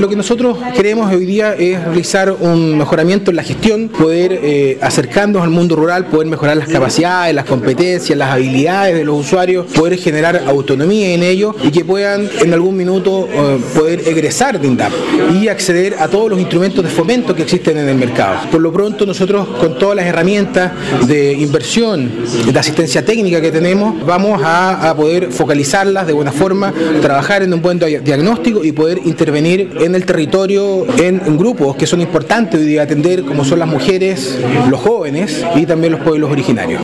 lo que nosotros queremos hoy día es realizar un mejoramiento en la gestión, poder acercarnos al mundo rural, poder mejorar las capacidades, las competencias, las habilidades de los usuarios, poder generar autonomía en ellos y que puedan en algún minuto poder egresar de INDAP y acceder a todos los instrumentos de fomento que existen en el mercado. Por lo pronto nosotros, con todas las herramientas de inversión, de asistencia técnica que tenemos, vamos a poder focalizarlas de buena forma, trabajar en un buen diagnóstico y poder intervenir en el territorio en grupos que son importantes hoy día atender, como son las mujeres, los jóvenes y también los pueblos originarios.